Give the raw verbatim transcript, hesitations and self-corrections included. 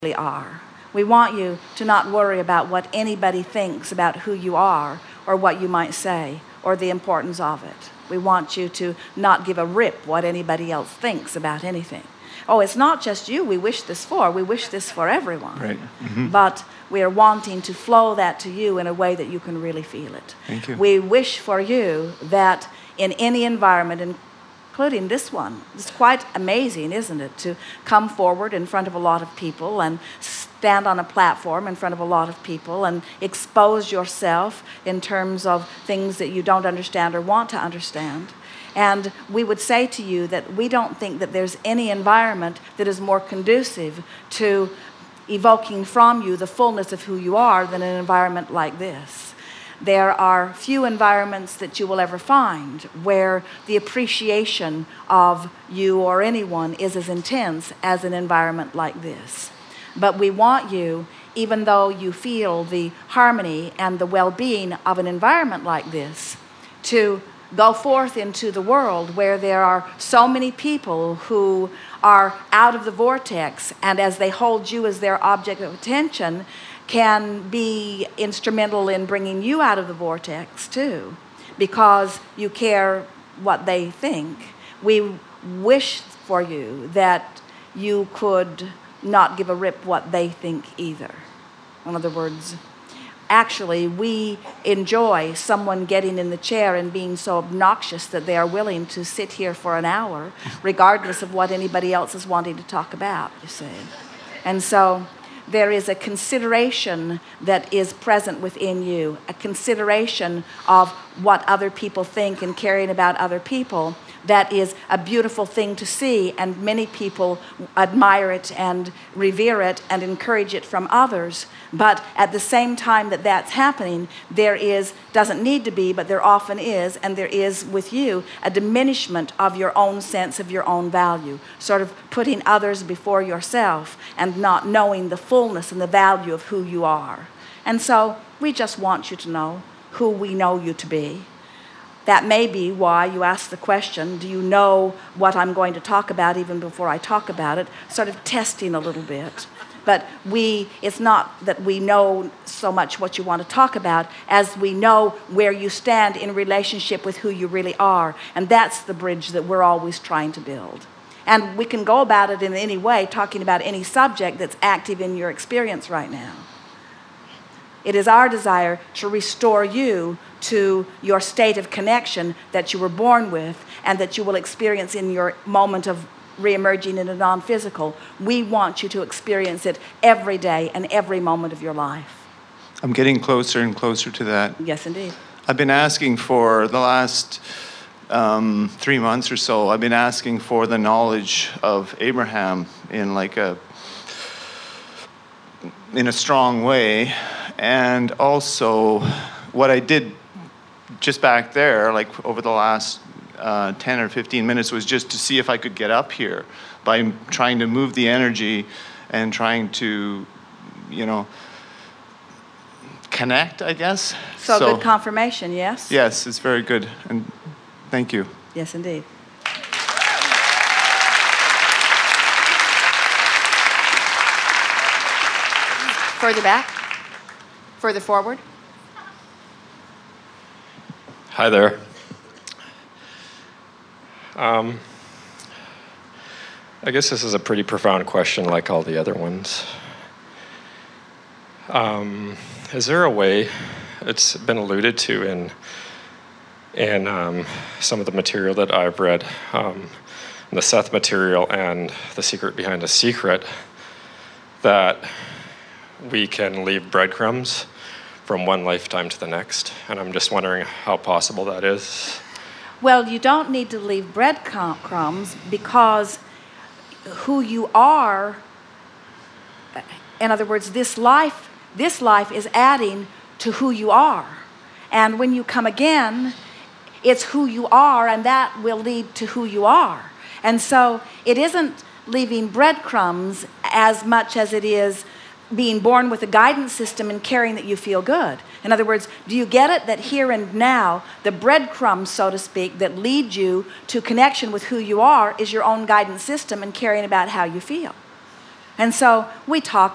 really are. We want you to not worry about what anybody thinks about who you are or what you might say or the importance of it. We want you to not give a rip what anybody else thinks about anything. Oh, it's not just you we wish this for. We wish this for everyone. Right. Mm-hmm. But we are wanting to flow that to you in a way that you can really feel it. Thank you. We wish for you that in any environment, including this one, it's quite amazing, isn't it, to come forward in front of a lot of people and stand on a platform in front of a lot of people and expose yourself in terms of things that you don't understand or want to understand. And we would say to you that we don't think that there's any environment that is more conducive to evoking from you the fullness of who you are than an environment like this. There are few environments that you will ever find where the appreciation of you or anyone is as intense as an environment like this. But we want you, even though you feel the harmony and the well-being of an environment like this, to go forth into the world where there are so many people who are out of the vortex, and as they hold you as their object of attention, can be instrumental in bringing you out of the vortex too, because you care what they think. We wish for you that you could not give a rip what they think either. In other words, actually, we enjoy someone getting in the chair and being so obnoxious that they are willing to sit here for an hour, regardless of what anybody else is wanting to talk about, you see. And so there is a consideration that is present within you, a consideration of what other people think and caring about other people. That is a beautiful thing to see, and many people admire it and revere it and encourage it from others. But at the same time that that's happening, there is, doesn't need to be, but there often is, and there is with you, a diminishment of your own sense of your own value, sort of putting others before yourself and not knowing the fullness and the value of who you are. And so we just want you to know who we know you to be. That may be why you ask the question, do you know what I'm going to talk about even before I talk about it? Sort of testing a little bit. But we, it's not that we know so much what you want to talk about as we know where you stand in relationship with who you really are. And that's the bridge that we're always trying to build. And we can go about it in any way, talking about any subject that's active in your experience right now. It is our desire to restore you to your state of connection that you were born with and that you will experience in your moment of reemerging in a non-physical. We want you to experience it every day and every moment of your life. I'm getting closer and closer to that. Yes, indeed. I've been asking for the last um, three months or so, I've been asking for the knowledge of Abraham in like a, in a strong way. And also what I did just back there, like over the last uh, ten or fifteen minutes, was just to see if I could get up here by trying to move the energy and trying to, you know, connect, I guess. So, so good confirmation, yes? Yes, it's very good. And thank you. Yes, indeed. Further back? Further forward? Hi there. Um, I guess this is a pretty profound question like all the other ones. Um, is there a way, it's been alluded to in, in um, some of the material that I've read, um, the Seth material and The Secret Behind a Secret, that we can leave breadcrumbs from one lifetime to the next, and I'm just wondering how possible that is. Well, you don't need to leave breadcrumbs because who you are, in other words, this life, this life is adding to who you are. And when you come again, it's who you are, and that will lead to who you are. And so it isn't leaving breadcrumbs as much as it is being born with a guidance system and caring that you feel good. In other words, do you get it that here and now, the breadcrumbs, so to speak, that lead you to connection with who you are is your own guidance system and caring about how you feel? And so we talk